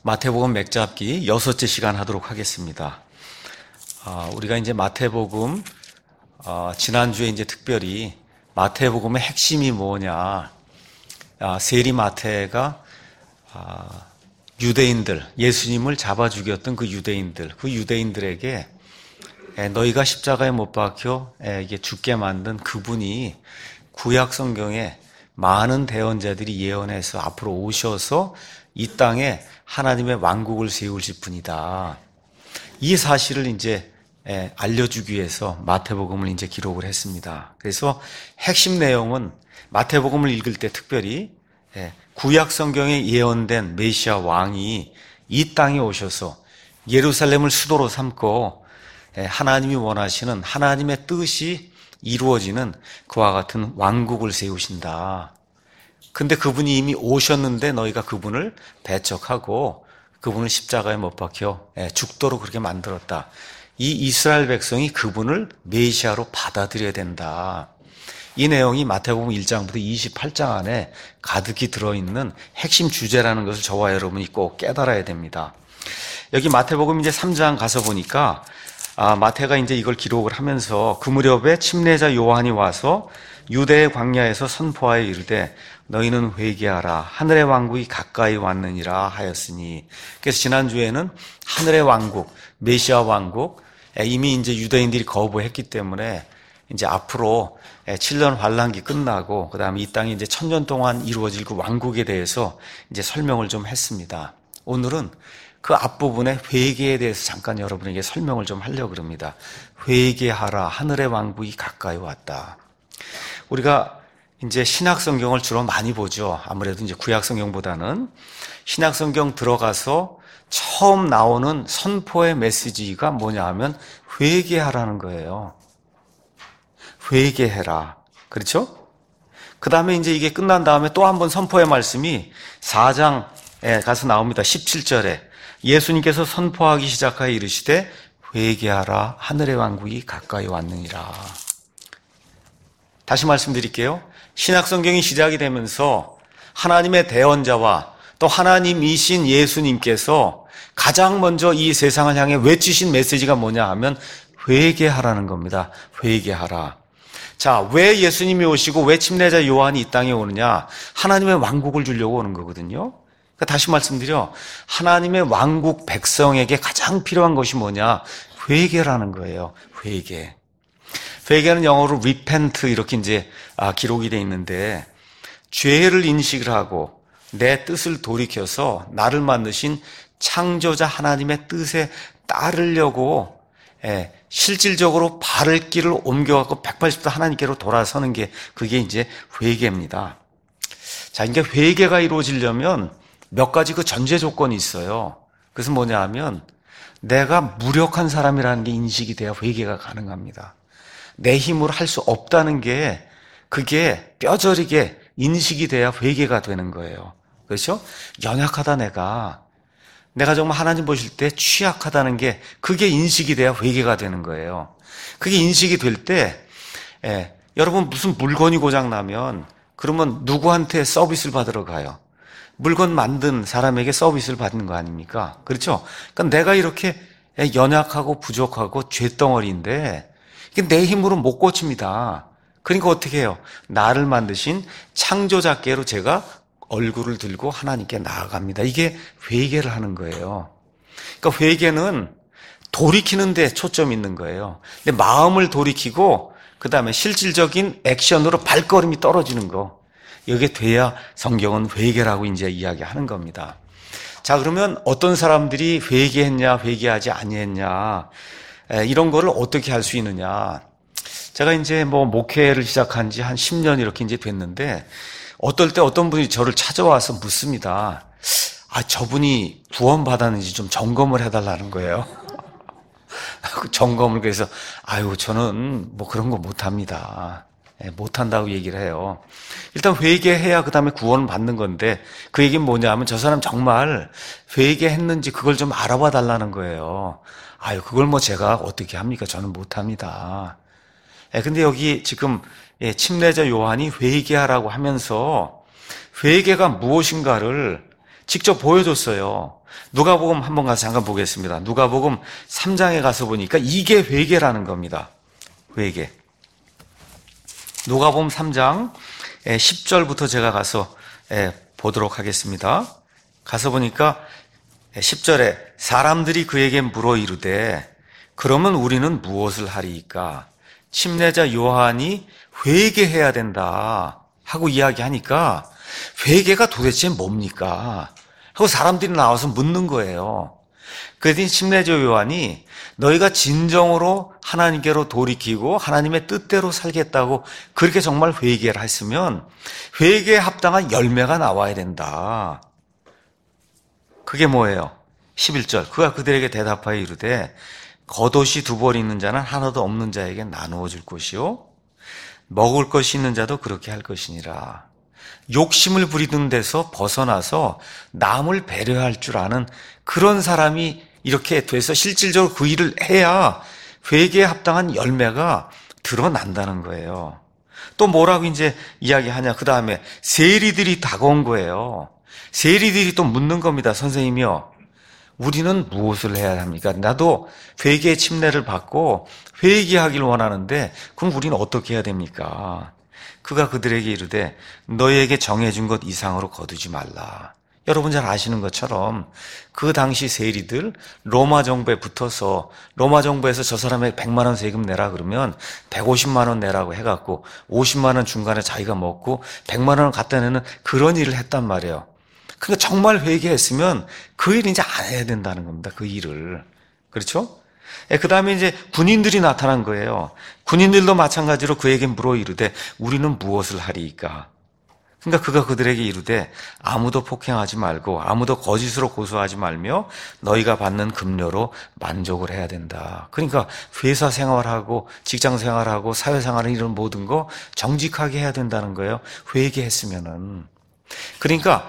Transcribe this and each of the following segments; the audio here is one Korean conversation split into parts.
마태복음 맥잡기 6째 시간 하도록 하겠습니다. 우리가 이제 마태복음, 지난주에 이제 특별히 마태복음의 핵심이 뭐냐. 세리 마태가, 유대인들, 예수님을 잡아 죽였던 그 유대인들에게 너희가 십자가에 못 박혀 이게 죽게 만든 그분이 구약 성경에 많은 대언자들이 예언해서 앞으로 오셔서 이 땅에 하나님의 왕국을 세우실 분이다. 이 사실을 이제 알려주기 위해서 마태복음을 이제 기록을 했습니다. 그래서 핵심 내용은 마태복음을 읽을 때 특별히 구약 성경에 예언된 메시아 왕이 이 땅에 오셔서 예루살렘을 수도로 삼고 하나님이 원하시는 하나님의 뜻이 이루어지는 그와 같은 왕국을 세우신다. 근데 그분이 이미 오셨는데 너희가 그분을 배척하고 그분을 십자가에 못 박혀 죽도록 그렇게 만들었다. 이 이스라엘 백성이 그분을 메시아로 받아들여야 된다. 이 내용이 마태복음 1장부터 28장 안에 가득히 들어있는 핵심 주제라는 것을 저와 여러분이 꼭 깨달아야 됩니다. 여기 마태복음 이제 3장 가서 보니까 마태가 이제 이걸 기록을 하면서 그 무렵에 침례자 요한이 와서 유대의 광야에서 선포하여 이르되 너희는 회개하라 하늘의 왕국이 가까이 왔느니라 하였으니. 그래서 지난주에는 하늘의 왕국, 메시아 왕국, 이미 이제 유대인들이 거부했기 때문에 이제 앞으로 7년 환란기 끝나고 그다음에 이 땅이 이제 1000년 동안 이루어질 그 왕국에 대해서 이제 설명을 좀 했습니다. 오늘은 그 앞부분에 회개에 대해서 잠깐 여러분에게 설명을 좀 하려고 합니다. 회개하라 하늘의 왕국이 가까이 왔다. 우리가 이제 신약 성경을 주로 많이 보죠. 아무래도 이제 구약 성경보다는 신약 성경 들어가서 처음 나오는 선포의 메시지가 뭐냐 하면 회개하라는 거예요. 회개해라. 그렇죠? 그 다음에 이제 이게 끝난 다음에 또 한 번 선포의 말씀이 4장에 가서 나옵니다. 17절에 예수님께서 선포하기 시작하여 이르시되 회개하라 하늘의 왕국이 가까이 왔느니라. 다시 말씀드릴게요. 신약 성경이 시작이 되면서 하나님의 대언자와 또 하나님이신 예수님께서 가장 먼저 이 세상을 향해 외치신 메시지가 뭐냐 하면 회개하라는 겁니다. 회개하라. 자, 왜 예수님이 오시고 왜 침례자 요한이 이 땅에 오느냐? 하나님의 왕국을 주려고 오는 거거든요. 그러니까 다시 말씀드려, 하나님의 왕국 백성에게 가장 필요한 것이 뭐냐? 회개라는 거예요. 회개. 회개는 영어로 repent 이렇게 이제 기록이 돼 있는데, 죄를 인식을 하고 내 뜻을 돌이켜서 나를 만드신 창조자 하나님의 뜻에 따르려고 실질적으로 발을 길을 옮겨갖고 180도 하나님께로 돌아서는 게 그게 이제 회개입니다. 자, 이게 회개가 이루어지려면 몇 가지 그 전제 조건이 있어요. 그래서 뭐냐 하면 내가 무력한 사람이라는 게 인식이 돼야 회개가 가능합니다. 내 힘으로 할 수 없다는 게 그게 뼈저리게 인식이 돼야 회개가 되는 거예요. 그렇죠? 연약하다 내가 정말 하나님 보실 때 취약하다는 게 그게 인식이 돼야 회개가 되는 거예요. 그게 인식이 될 때 여러분 무슨 물건이 고장나면 그러면 누구한테 서비스를 받으러 가요? 물건 만든 사람에게 서비스를 받는 거 아닙니까? 그렇죠? 그러니까 내가 이렇게 연약하고 부족하고 죄덩어리인데 내 힘으로 못 고칩니다. 그러니까 어떻게 해요? 나를 만드신 창조자께로 제가 얼굴을 들고 하나님께 나아갑니다. 이게 회개를 하는 거예요. 그러니까 회개는 돌이키는 데 초점이 있는 거예요. 근데 마음을 돌이키고 그 다음에 실질적인 액션으로 발걸음이 떨어지는 거. 이게 돼야 성경은 회개라고 이제 이야기하는 겁니다. 자, 그러면 어떤 사람들이 회개했냐, 회개하지 아니했냐, 이런 거를 어떻게 할 수 있느냐. 제가 이제 목회를 시작한 지 한 10년 이렇게 이제 됐는데, 어떨 때 어떤 분이 저를 찾아와서 묻습니다. 저분이 구원 받았는지 좀 점검을 해달라는 거예요. 점검을 그래서, 저는 그런 거 못합니다. 못한다고 얘기를 해요. 일단 회개해야 그 다음에 구원을 받는 건데 그 얘기는 뭐냐 하면 저 사람 정말 회개했는지 그걸 좀 알아봐 달라는 거예요. 그걸 제가 어떻게 합니까? 저는 못합니다. 근데 여기 지금 침례자 요한이 회개하라고 하면서 회개가 무엇인가를 직접 보여줬어요. 누가복음 한번 가서 잠깐 보겠습니다. 누가복음 3장에 가서 보니까 이게 회개라는 겁니다. 회개. 누가복음 3장 10절부터 제가 가서 보도록 하겠습니다. 가서 보니까 10절에 사람들이 그에게 물어 이르되 그러면 우리는 무엇을 하리이까? 침례자 요한이 회개해야 된다 하고 이야기하니까 회개가 도대체 뭡니까? 하고 사람들이 나와서 묻는 거예요. 그랬더니 침례자 요한이 너희가 진정으로 하나님께로 돌이키고 하나님의 뜻대로 살겠다고 그렇게 정말 회개를 했으면 회개에 합당한 열매가 나와야 된다. 그게 뭐예요? 11절. 그가 그들에게 대답하여 이르되 겉옷이 두 벌 있는 자는 하나도 없는 자에게 나누어 줄 것이요 먹을 것이 있는 자도 그렇게 할 것이니라. 욕심을 부리던 데서 벗어나서 남을 배려할 줄 아는 그런 사람이 이렇게 돼서 실질적으로 그 일을 해야 회개에 합당한 열매가 드러난다는 거예요. 또 뭐라고 이제 이야기하냐? 그 다음에 세리들이 다가온 거예요. 세리들이 또 묻는 겁니다. 선생님이요, 우리는 무엇을 해야 합니까? 나도 회개의 침례를 받고 회개하길 원하는데 그럼 우리는 어떻게 해야 됩니까? 그가 그들에게 이르되 너희에게 정해준 것 이상으로 거두지 말라. 여러분 잘 아시는 것처럼 그 당시 세리들 로마 정부에 붙어서 로마 정부에서 저 사람에게 100만 원 세금 내라 그러면 150만 원 내라고 해갖고 50만 원 중간에 자기가 먹고 100만 원을 갖다 내는 그런 일을 했단 말이에요. 그러니까 정말 회개했으면 그 일을 이제 안 해야 된다는 겁니다. 그 일을. 그렇죠? 그 다음에 이제 군인들이 나타난 거예요. 군인들도 마찬가지로 그에게 물어 이르되 우리는 무엇을 하리이까? 그러니까 그가 그들에게 이르되 아무도 폭행하지 말고 아무도 거짓으로 고소하지 말며 너희가 받는 급료로 만족을 해야 된다. 그러니까 회사 생활하고 직장 생활하고 사회 생활을 이런 모든 거 정직하게 해야 된다는 거예요. 회개했으면은. 그러니까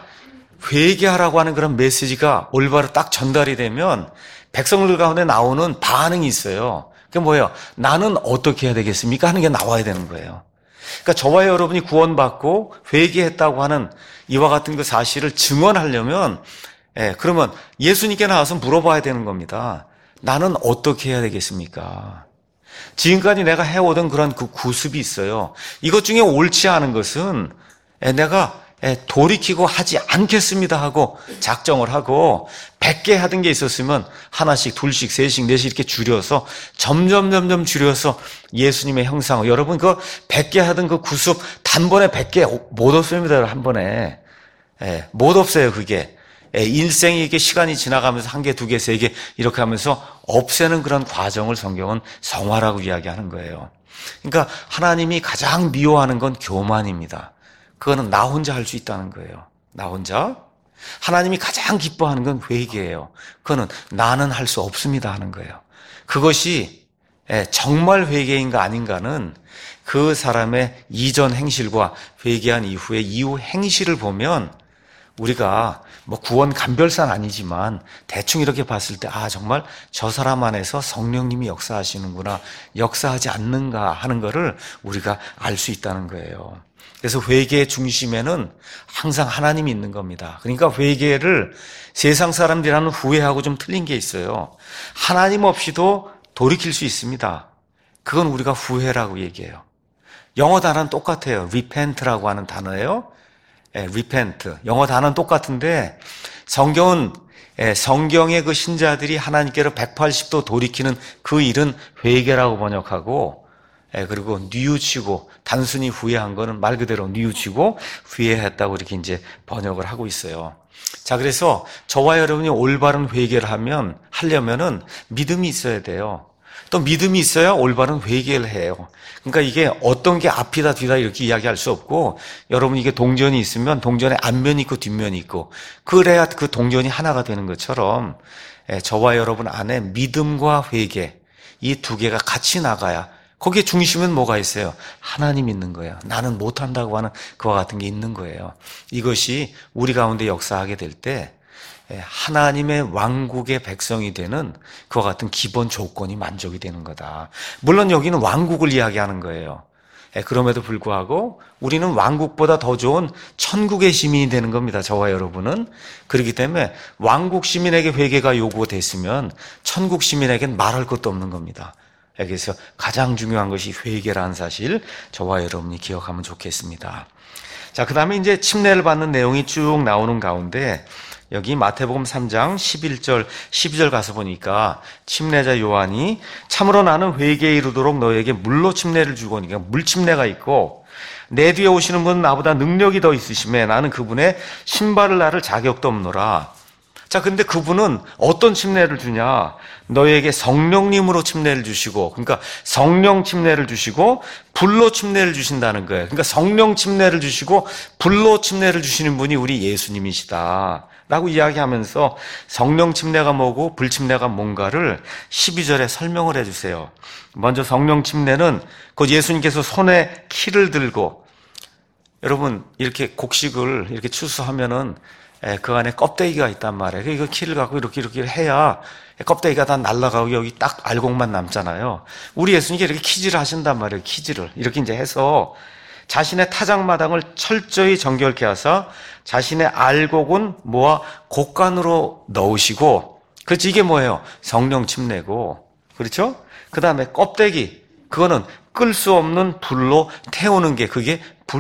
회개하라고 하는 그런 메시지가 올바로 딱 전달이 되면 백성들 가운데 나오는 반응이 있어요. 그게 뭐예요? 나는 어떻게 해야 되겠습니까? 하는 게 나와야 되는 거예요. 그러니까 저와 여러분이 구원받고 회개했다고 하는 이와 같은 그 사실을 증언하려면, 그러면 예수님께 나와서 물어봐야 되는 겁니다. 나는 어떻게 해야 되겠습니까? 지금까지 내가 해오던 그런 그 구습이 있어요. 이것 중에 옳지 않은 것은 내가 돌이키고 하지 않겠습니다 하고 작정을 하고 100개 하던 게 있었으면 하나씩, 둘씩, 셋씩, 넷씩 이렇게 줄여서 점점 줄여서 예수님의 형상. 여러분 그 100개 하던 그 구습 단번에 100개 못 없습니다. 한 번에. 못 없어요 그게. 일생이 이렇게 시간이 지나가면서 한 개, 두 개, 세 개 이렇게 하면서 없애는 그런 과정을 성경은 성화라고 이야기하는 거예요. 그러니까 하나님이 가장 미워하는 건 교만입니다. 그거는 나 혼자 할 수 있다는 거예요. 나 혼자. 하나님이 가장 기뻐하는 건 회개예요. 그거는 나는 할 수 없습니다 하는 거예요. 그것이 정말 회개인가 아닌가는 그 사람의 이전 행실과 회개한 이후의 이후 행실을 보면 우리가 뭐 구원 감별사는 아니지만 대충 이렇게 봤을 때 정말 저 사람 안에서 성령님이 역사하시는구나, 역사하지 않는가 하는 거를 우리가 알 수 있다는 거예요. 그래서 회개의 중심에는 항상 하나님이 있는 겁니다. 그러니까 회개를 세상 사람들이라는 후회하고 좀 틀린 게 있어요. 하나님 없이도 돌이킬 수 있습니다. 그건 우리가 후회라고 얘기해요. 영어 단어는 똑같아요. repent라고 하는 단어예요. repent. 영어 단어는 똑같은데 성경은 성경의 그 신자들이 하나님께로 180도 돌이키는 그 일은 회개라고 번역하고, 그리고 뉘우치고 단순히 후회한 거는 말 그대로 뉘우치고 후회했다고 이렇게 이제 번역을 하고 있어요. 자, 그래서 저와 여러분이 올바른 회개를 하려면은 믿음이 있어야 돼요. 또 믿음이 있어야 올바른 회개를 해요. 그러니까 이게 어떤 게 앞이다 뒤다 이렇게 이야기할 수 없고, 여러분 이게 동전이 있으면 동전에 앞면이 있고 뒷면이 있고 그래야 그 동전이 하나가 되는 것처럼 저와 여러분 안에 믿음과 회개 이 두 개가 같이 나가야, 거기에 중심은 뭐가 있어요? 하나님 있는 거예요. 나는 못한다고 하는 그와 같은 게 있는 거예요. 이것이 우리 가운데 역사하게 될 때 하나님의 왕국의 백성이 되는 그와 같은 기본 조건이 만족이 되는 거다. 물론 여기는 왕국을 이야기하는 거예요. 그럼에도 불구하고 우리는 왕국보다 더 좋은 천국의 시민이 되는 겁니다. 저와 여러분은. 그렇기 때문에 왕국 시민에게 회개가 요구됐으면 천국 시민에겐 말할 것도 없는 겁니다. 그래서 가장 중요한 것이 회개라는 사실 저와 여러분이 기억하면 좋겠습니다. 자, 그 다음에 이제 침례를 받는 내용이 쭉 나오는 가운데 여기 마태복음 3장 11절, 12절 가서 보니까 침례자 요한이 참으로 나는 회개에 이르도록 너에게 물로 침례를 주고, 그러니까 물침례가 있고 내 뒤에 오시는 분은 나보다 능력이 더 있으심에 나는 그분의 신발을 나를 자격도 없노라. 자, 근데 그분은 어떤 침례를 주냐? 너에게 성령님으로 침례를 주시고, 그러니까 성령 침례를 주시고 불로 침례를 주신다는 거예요. 그러니까 성령 침례를 주시고 불로 침례를 주시는 분이 우리 예수님이시다 라고 이야기하면서 성령 침례가 뭐고 불 침례가 뭔가를 12절에 설명을 해주세요. 먼저 성령 침례는 그 예수님께서 손에 키를 들고, 여러분 이렇게 곡식을 이렇게 추수하면은 그 안에 껍데기가 있단 말이에요. 이거 키를 갖고 이렇게 해야 껍데기가 다 날아가고 여기 딱 알곡만 남잖아요. 우리 예수님께 이렇게 키질을 하신단 말이에요. 키질을 이렇게 이제 해서 자신의 타작마당을 철저히 정결케 하사 자신의 알곡은 모아 곡간으로 넣으시고, 그렇지, 이게 뭐예요? 성령 침례고, 그렇죠? 그 다음에 껍데기, 그거는 끌 수 없는 불로 태우는 게 그게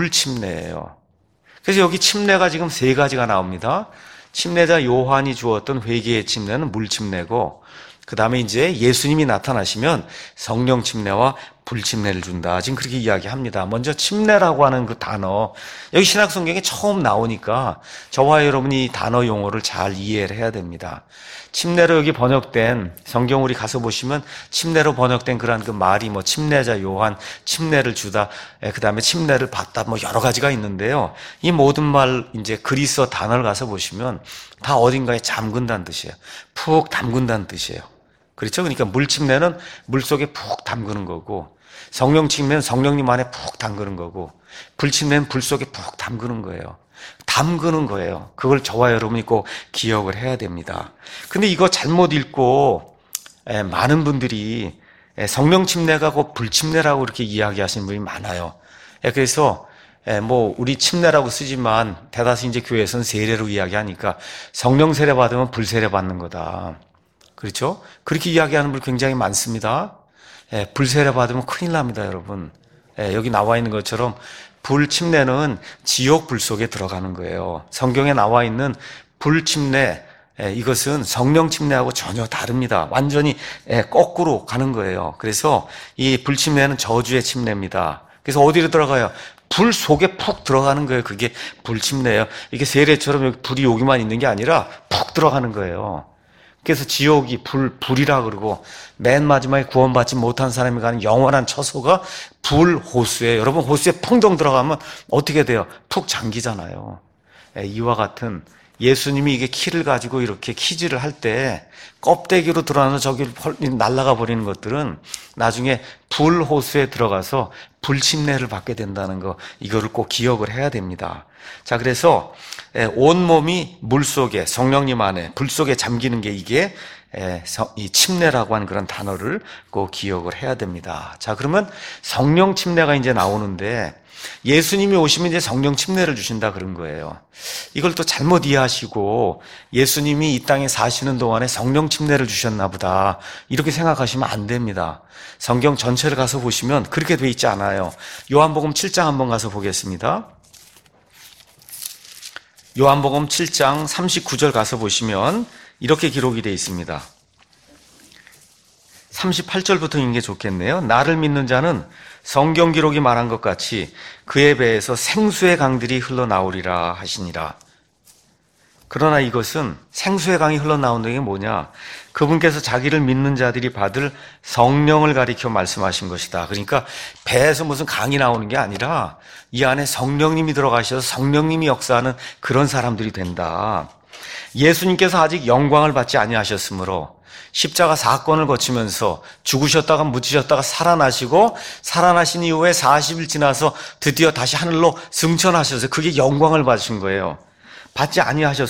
불침례예요. 그래서 여기 침례가 지금 세 가지가 나옵니다. 침례자 요한이 주었던 회개의 침례는 물침례고, 그 다음에 이제 예수님이 나타나시면 성령 침례와 불침례를 준다. 지금 그렇게 이야기합니다. 먼저 침례라고 하는 그 단어, 여기 신약성경에 처음 나오니까 저와 여러분이 이 단어 용어를 잘 이해를 해야 됩니다. 침례로 여기 번역된 성경 우리 가서 보시면 침례로 번역된 그런 그 말이 뭐 침례자 요한, 침례를 주다, 그 다음에 침례를 받다, 뭐 여러 가지가 있는데요. 이 모든 말 이제 그리스어 단어를 가서 보시면 다 어딘가에 잠근다는 뜻이에요. 푹 담근다는 뜻이에요. 그렇죠? 그러니까 물침례는 물속에 푹 담그는 거고, 성령 침례는 성령님 안에 푹 담그는 거고, 불침례는 불 속에 푹 담그는 거예요. 담그는 거예요. 그걸 저와 여러분이 꼭 기억을 해야 됩니다. 근데 이거 잘못 읽고 많은 분들이 성령 침례가 곧 불침례라고 이렇게 이야기하시는 분이 많아요. 그래서 뭐 우리 침례라고 쓰지만 대다수 이제 교회에서는 세례로 이야기하니까 성령 세례 받으면 불 세례 받는 거다. 그렇죠? 그렇게 이야기하는 분 굉장히 많습니다. 불 세례 받으면 큰일 납니다, 여러분. 여기 나와 있는 것처럼 불 침례는 지옥 불 속에 들어가는 거예요. 성경에 나와 있는 불 침례, 이것은 성령 침례하고 전혀 다릅니다. 완전히 거꾸로 가는 거예요. 그래서 이 불 침례는 저주의 침례입니다. 그래서 어디로 들어가요? 불 속에 푹 들어가는 거예요. 그게 불 침례예요. 이게 세례처럼 불이 여기만 있는 게 아니라 푹 들어가는 거예요. 그래서 지옥이 불이라 그러고, 맨 마지막에 구원받지 못한 사람이 가는 영원한 처소가 불 호수에, 여러분 호수에 풍덩 들어가면 어떻게 돼요? 푹 잠기잖아요. 이와 같은 예수님이 이게 키를 가지고 이렇게 키질을 할 때 껍데기로 들어가서 저기 날아가 버리는 것들은 나중에 불 호수에 들어가서 불침례를 받게 된다는 거, 이거를 꼭 기억을 해야 됩니다. 자, 그래서 온몸이 물 속에, 성령님 안에 불 속에 잠기는 게 이게 이 침례라고 하는 그런 단어를 꼭 기억을 해야 됩니다. 자, 그러면 성령 침례가 이제 나오는데, 예수님이 오시면 이제 성령 침례를 주신다 그런 거예요. 이걸 또 잘못 이해하시고 예수님이 이 땅에 사시는 동안에 성령 침례를 주셨나 보다 이렇게 생각하시면 안 됩니다. 성경 전체를 가서 보시면 그렇게 돼 있지 않아요. 요한복음 7장 한번 가서 보겠습니다. 요한복음 7장 39절 가서 보시면 이렇게 기록이 되어 있습니다. 38절부터 읽는 게 좋겠네요. 나를 믿는 자는 성경 기록이 말한 것 같이 그의 배에서 생수의 강들이 흘러나오리라 하시니라. 그러나 이것은 생수의 강이 흘러나오는 게 뭐냐? 그분께서 자기를 믿는 자들이 받을 성령을 가리켜 말씀하신 것이다. 그러니까 배에서 무슨 강이 나오는 게 아니라 이 안에 성령님이 들어가셔서 성령님이 역사하는 그런 사람들이 된다. 예수님께서 아직 영광을 받지 아니하셨으므로 십자가 사건을 거치면서 죽으셨다가 묻히셨다가 살아나시고, 살아나신 이후에 40일 지나서 드디어 다시 하늘로 승천하셔서 그게 영광을 받으신 거예요. 받지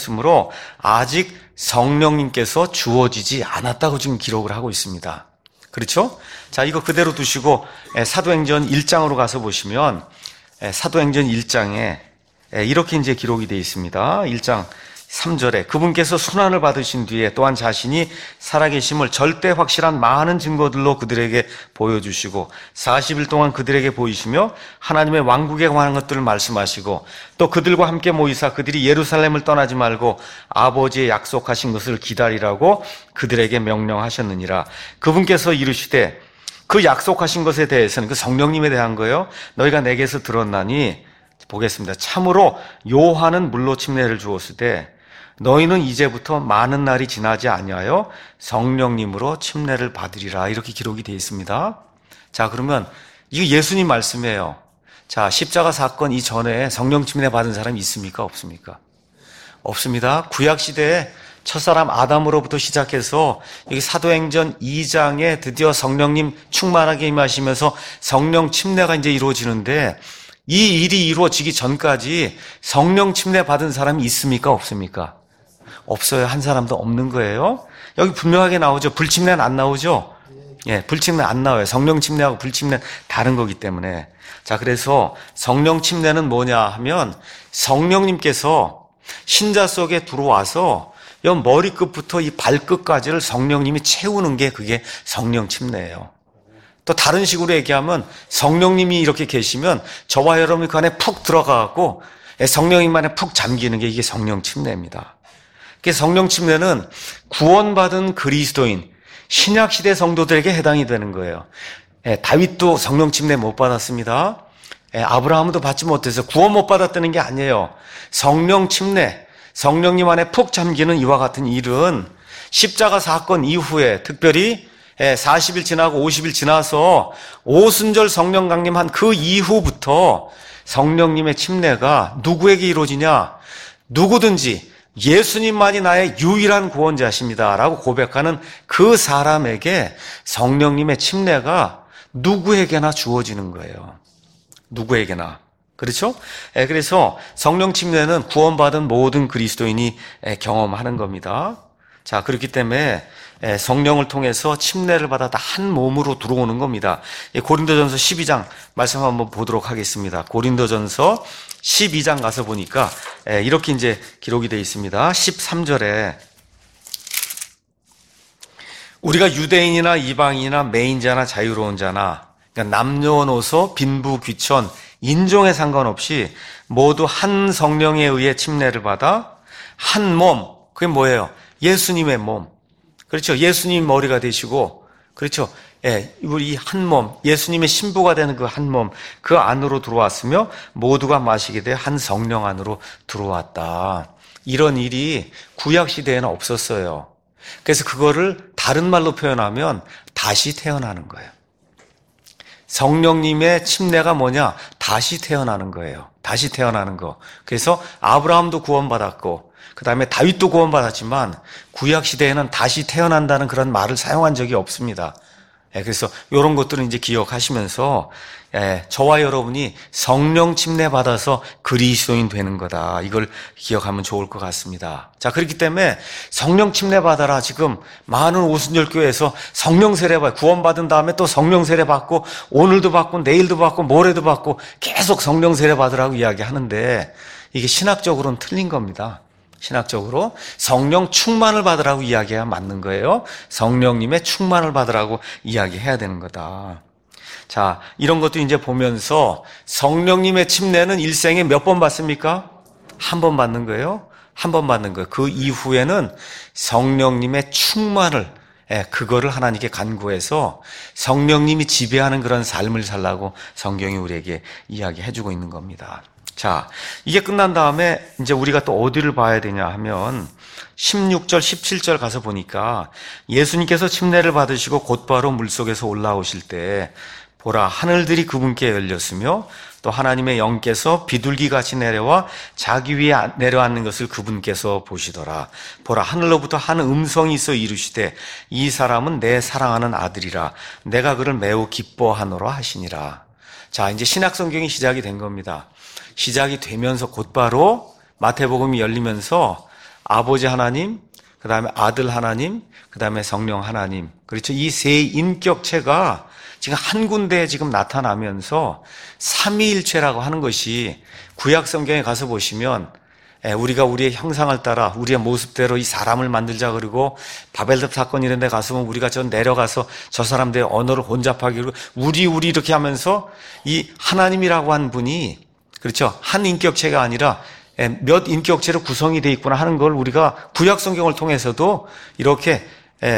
아니하셨으므로 아직 성령님께서 주어지지 않았다고 지금 기록을 하고 있습니다. 그렇죠? 자, 이거 그대로 두시고 사도행전 1장으로 가서 보시면 사도행전 1장에 이렇게 이제 기록이 되어 있습니다. 1장 3절에 그분께서 순환을 받으신 뒤에 또한 자신이 살아계심을 절대 확실한 많은 증거들로 그들에게 보여주시고 40일 동안 그들에게 보이시며 하나님의 왕국에 관한 것들을 말씀하시고 또 그들과 함께 모이사 그들이 예루살렘을 떠나지 말고 아버지의 약속하신 것을 기다리라고 그들에게 명령하셨느니라. 그분께서 이르시되 그 약속하신 것에 대해서는 그 성령님에 대한 거예요. 너희가 내게서 들었나니 보겠습니다. 참으로 요한은 물로 침례를 주었을 때 너희는 이제부터 많은 날이 지나지 아니하여 성령님으로 침례를 받으리라. 이렇게 기록이 되어 있습니다. 자, 그러면 이거 예수님 말씀이에요. 자, 십자가 사건 이전에 성령 침례 받은 사람이 있습니까? 없습니까? 없습니다. 구약시대에 첫사람 아담으로부터 시작해서 여기 사도행전 2장에 드디어 성령님 충만하게 임하시면서 성령 침례가 이제 이루어지는데 이 일이 이루어지기 전까지 성령 침례 받은 사람이 있습니까? 없습니까? 없어요. 한 사람도 없는 거예요. 여기 분명하게 나오죠. 불침례는 안 나오죠. 예, 불침례 안 나와요. 성령 침례하고 불침례는 다른 거기 때문에. 자, 그래서 성령 침례는 뭐냐 하면 성령님께서 신자 속에 들어와서 이 머리끝부터 이 발끝까지를 성령님이 채우는 게 그게 성령 침례예요. 또 다른 식으로 얘기하면 성령님이 이렇게 계시면 저와 여러분이 그 안에 푹 들어가고 성령님 안에 푹 잠기는 게 이게 성령 침례입니다. 성령 침례는 구원받은 그리스도인 신약시대 성도들에게 해당이 되는 거예요. 다윗도 성령 침례 못 받았습니다. 아브라함도 받지 못해서 구원 못 받았다는 게 아니에요. 성령 침례, 성령님 안에 푹 잠기는 이와 같은 일은 십자가 사건 이후에 특별히 40일 지나고 50일 지나서 오순절 성령 강림한 그 이후부터 성령님의 침례가 누구에게 이루어지냐? 누구든지 예수님만이 나의 유일한 구원자십니다 라고 고백하는 그 사람에게 성령님의 침례가 누구에게나 주어지는 거예요. 누구에게나. 그렇죠? 그래서 성령 침례는 구원받은 모든 그리스도인이 경험하는 겁니다. 자, 그렇기 때문에 성령을 통해서 침례를 받아 다 한 몸으로 들어오는 겁니다. 고린도전서 12장 말씀 한번 보도록 하겠습니다. 고린도전서 12장 가서 보니까 이렇게 이제 기록이 되어 있습니다. 13절에 우리가 유대인이나 이방인이나 매인자나 자유로운 자나 그러니까 남녀노소 빈부 귀천 인종에 상관없이 모두 한 성령에 의해 침례를 받아 한 몸, 그게 뭐예요? 예수님의 몸. 그렇죠? 예수님 머리가 되시고, 그렇죠? 우리 한 몸, 예수님의 신부가 되는 그 한 몸, 그 안으로 들어왔으며 모두가 마시게 돼 한 성령 안으로 들어왔다. 이런 일이 구약 시대에는 없었어요. 그래서 그거를 다른 말로 표현하면 다시 태어나는 거예요. 성령님의 침례가 뭐냐? 다시 태어나는 거예요. 다시 태어나는 거. 그래서 아브라함도 구원받았고 그 다음에 다윗도 구원받았지만 구약 시대에는 다시 태어난다는 그런 말을 사용한 적이 없습니다. 그래서 이런 것들은 이제 기억하시면서 저와 여러분이 성령 침례 받아서 그리스도인 되는 거다. 이걸 기억하면 좋을 것 같습니다. 자, 그렇기 때문에 성령 침례 받아라. 지금 많은 오순절 교회에서 성령 세례 받고 구원받은 다음에 또 성령 세례 받고 오늘도 받고 내일도 받고 모레도 받고 계속 성령 세례 받으라고 이야기하는데 이게 신학적으로는 틀린 겁니다. 신학적으로 성령 충만을 받으라고 이야기해야 맞는 거예요. 성령님의 충만을 받으라고 이야기해야 되는 거다. 자, 이런 것도 이제 보면서 성령님의 침례는 일생에 몇 번 받습니까? 한 번 받는 거예요. 한 번 받는 거예요. 그 이후에는 성령님의 충만을 그거를 하나님께 간구해서 성령님이 지배하는 그런 삶을 살라고 성경이 우리에게 이야기해주고 있는 겁니다. 자, 이게 끝난 다음에 이제 우리가 또 어디를 봐야 되냐 하면 16절, 17절 가서 보니까 예수님께서 침례를 받으시고 곧바로 물속에서 올라오실 때 보라, 하늘들이 그분께 열렸으며 또 하나님의 영께서 비둘기같이 내려와 자기 위에 내려앉는 것을 그분께서 보시더라. 보라, 하늘로부터 한 음성이 있어 이르시되 이 사람은 내 사랑하는 아들이라 내가 그를 매우 기뻐하노라 하시니라. 자, 이제 신약 성경이 시작이 된 겁니다. 시작이 되면서 곧바로 마태복음이 열리면서 아버지 하나님, 그 다음에 아들 하나님, 그 다음에 성령 하나님. 그렇죠. 이 세 인격체가 지금 한 군데에 지금 나타나면서 삼위일체라고 하는 것이 구약 성경에 가서 보시면 우리가 우리의 형상을 따라 우리의 모습대로 이 사람을 만들자 그러고 바벨탑 사건 이런 데 가서 우리가 저 내려가서 저 사람들의 언어를 혼잡하게 그러고 우리 이렇게 하면서 이 하나님이라고 한 분이 그렇죠. 한 인격체가 아니라 몇 인격체로 구성이 되어 있구나 하는 걸 우리가 구약 성경을 통해서도 이렇게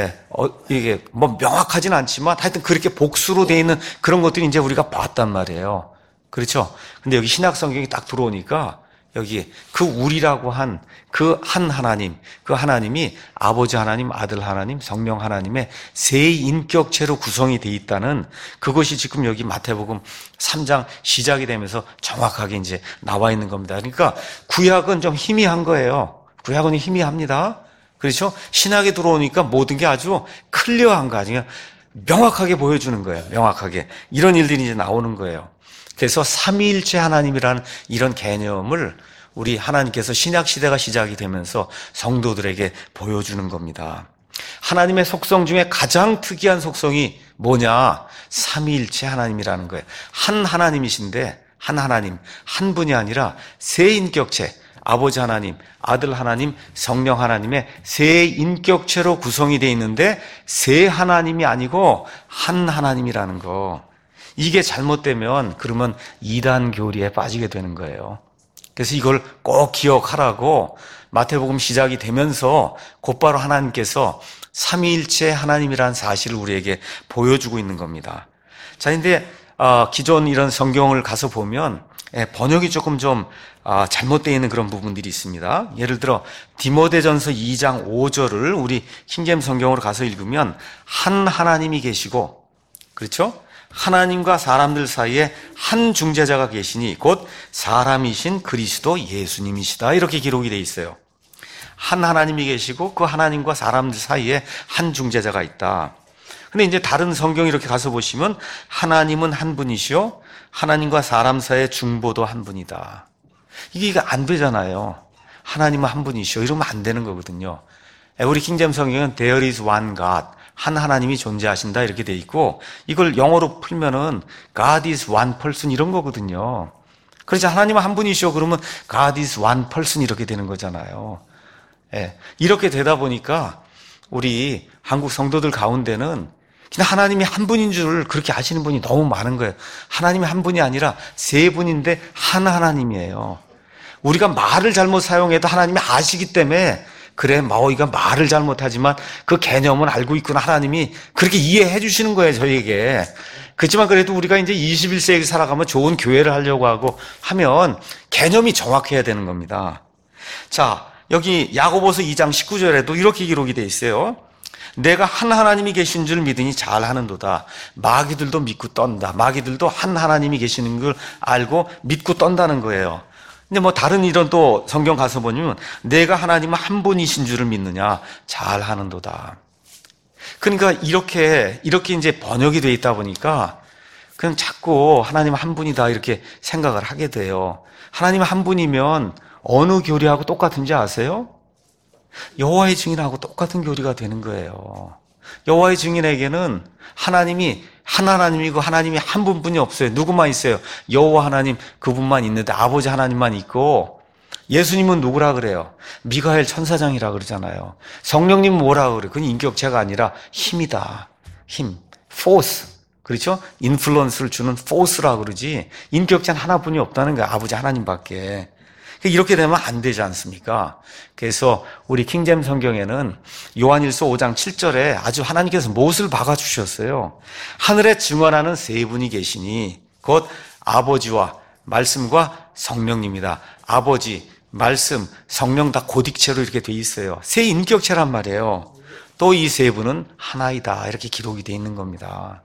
이게 뭐 명확하진 않지만 하여튼 그렇게 복수로 되어 있는 그런 것들이 이제 우리가 봤단 말이에요. 그렇죠. 근데 여기 신약 성경이 딱 들어오니까 여기 그 우리라고 한 그 한 하나님, 그 하나님이 아버지 하나님, 아들 하나님, 성령 하나님의 세 인격체로 구성이 되어 있다는 그것이 지금 여기 마태복음 3장 시작이 되면서 정확하게 이제 나와 있는 겁니다. 그러니까 구약은 좀 희미한 거예요. 구약은 희미합니다. 그렇죠? 신학에 들어오니까 모든 게 아주 클리어한 거 아니에요. 명확하게 보여주는 거예요. 명확하게. 이런 일들이 이제 나오는 거예요. 그래서 삼위일체 하나님이라는 이런 개념을 우리 하나님께서 신약 시대가 시작이 되면서 성도들에게 보여주는 겁니다. 하나님의 속성 중에 가장 특이한 속성이 뭐냐? 삼위일체 하나님이라는 거예요. 한 하나님이신데 한 하나님, 한 분이 아니라 세 인격체, 아버지 하나님, 아들 하나님, 성령 하나님의 세 인격체로 구성이 되어 있는데 세 하나님이 아니고 한 하나님이라는 거. 이게 잘못되면 그러면 이단 교리에 빠지게 되는 거예요. 그래서 이걸 꼭 기억하라고 마태복음 시작이 되면서 곧바로 하나님께서 삼위일체 하나님이라는 사실을 우리에게 보여주고 있는 겁니다. 자, 근데 기존 이런 성경을 가서 보면 번역이 조금 좀 잘못되어 있는 그런 부분들이 있습니다. 예를 들어 디모데전서 2장 5절을 우리 킹제임스 성경으로 가서 읽으면 한 하나님이 계시고 그렇죠? 하나님과 사람들 사이에 한 중재자가 계시니 곧 사람이신 그리스도 예수님이시다. 이렇게 기록이 되어 있어요. 한 하나님이 계시고 그 하나님과 사람들 사이에 한 중재자가 있다. 근데 이제 다른 성경 이렇게 가서 보시면 하나님은 한 분이시요 하나님과 사람 사이의 중보도 한 분이다. 이게 안 되잖아요. 하나님은 한 분이시요 이러면 안 되는 거거든요. 우리 킹제임스 성경은 There is one God. 한 하나님이 존재하신다 이렇게 돼 있고 이걸 영어로 풀면은 God is one person 이런 거거든요. 그래서 하나님은 한 분이시오 그러면 God is one person 이렇게 되는 거잖아요. 이렇게 되다 보니까 우리 한국 성도들 가운데는 그냥 하나님이 한 분인 줄 그렇게 아시는 분이 너무 많은 거예요. 하나님이 한 분이 아니라 세 분인데 한 하나님이에요. 우리가 말을 잘못 사용해도 하나님이 아시기 때문에 그래 마오이가 말을 잘못하지만 그 개념은 알고 있구나 하나님이 그렇게 이해해 주시는 거예요 저희에게. 그렇지만 그래도 우리가 이제 21세기 살아가면 좋은 교회를 하려고 하고 하면 개념이 정확해야 되는 겁니다. 자 여기 야고보서 2장 19절에도 이렇게 기록이 돼 있어요. 내가 한 하나님이 계신 줄 믿으니 잘하는도다. 마귀들도 믿고 떤다. 마귀들도 한 하나님이 계시는 걸 알고 믿고 떤다는 거예요. 근데 뭐 다른 이런 또 성경 가서 보면 내가 하나님은 한 분이신 줄을 믿느냐 잘하는도다. 그러니까 이렇게 이제 번역이 돼 있다 보니까 그냥 자꾸 하나님은 한 분이다 이렇게 생각을 하게 돼요. 하나님은 한 분이면 어느 교리하고 똑같은지 아세요? 여호와의 증인하고 똑같은 교리가 되는 거예요. 여호와의 증인에게는 하나님이 한 하나님이고 하나님이 한 분뿐이 없어요. 누구만 있어요? 여호와 하나님 그분만 있는데 아버지 하나님만 있고 예수님은 누구라 그래요? 미가엘 천사장이라 그러잖아요. 성령님은 뭐라 그래요? 그건 인격체가 아니라 힘이다. 힘, force. 그렇죠? 인플루언스를 주는 force라 그러지 인격체는 하나뿐이 없다는 거예요. 아버지 하나님밖에. 이렇게 되면 안 되지 않습니까? 그래서 우리 킹제임스 성경에는 요한일서 5장 7절에 아주 하나님께서 못을 박아주셨어요. 하늘에 증언하는 세 분이 계시니 곧 아버지와 말씀과 성령님이다. 아버지, 말씀, 성령 다 고딕체로 이렇게 돼 있어요. 세 인격체란 말이에요. 또 이 세 분은 하나이다. 이렇게 기록이 돼 있는 겁니다.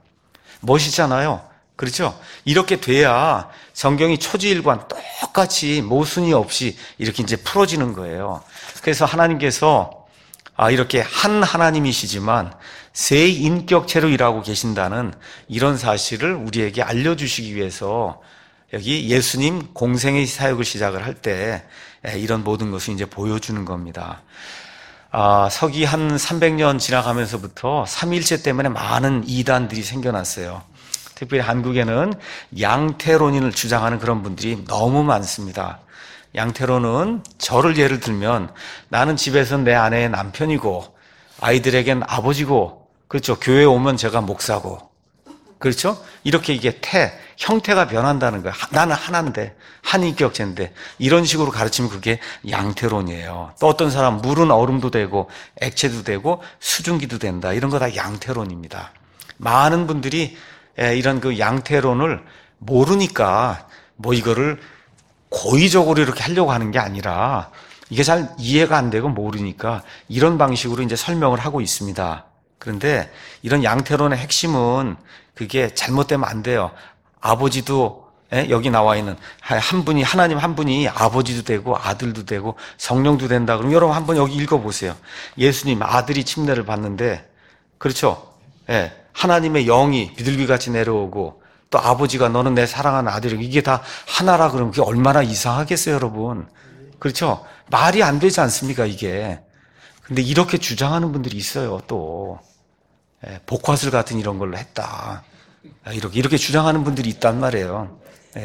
멋있잖아요. 그렇죠? 이렇게 돼야 성경이 초지일관 똑같이 모순이 없이 이렇게 이제 풀어지는 거예요. 그래서 하나님께서 이렇게 한 하나님이시지만 세 인격체로 일하고 계신다는 이런 사실을 우리에게 알려주시기 위해서 여기 예수님 공생의 사역을 시작을 할 때 이런 모든 것을 이제 보여주는 겁니다. 서기 한 300년 지나가면서부터 삼위일체 때문에 많은 이단들이 생겨났어요. 특별히 한국에는 양태론인을 주장하는 그런 분들이 너무 많습니다. 양태론은 저를 예를 들면 나는 집에서는 내 아내의 남편이고 아이들에겐 아버지고, 그렇죠. 교회에 오면 제가 목사고, 그렇죠. 이렇게 이게 형태가 변한다는 거예요. 나는 하나인데, 한인격체인데, 이런 식으로 가르치면 그게 양태론이에요. 또 어떤 사람 물은 얼음도 되고 액체도 되고 수증기도 된다, 이런 거 다 양태론입니다. 많은 분들이 이런 그 양태론을 모르니까 이거를 고의적으로 이렇게 하려고 하는 게 아니라 이게 잘 이해가 안 되고 모르니까 이런 방식으로 이제 설명을 하고 있습니다. 그런데 이런 양태론의 핵심은 그게 잘못되면 안 돼요. 아버지도, 여기 나와 있는 한 분이, 하나님 한 분이 아버지도 되고 아들도 되고 성령도 된다. 그럼 여러분 한번 여기 읽어보세요. 예수님 아들이 침례를 받는데, 그렇죠. 하나님의 영이 비둘기같이 내려오고 또 아버지가 너는 내 사랑하는 아들이고, 이게 다 하나라 그러면 그게 얼마나 이상하겠어요, 여러분. 그렇죠? 말이 안 되지 않습니까, 이게. 근데 이렇게 주장하는 분들이 있어요, 또. 복화술 같은 이런 걸로 했다. 이렇게 주장하는 분들이 있단 말이에요.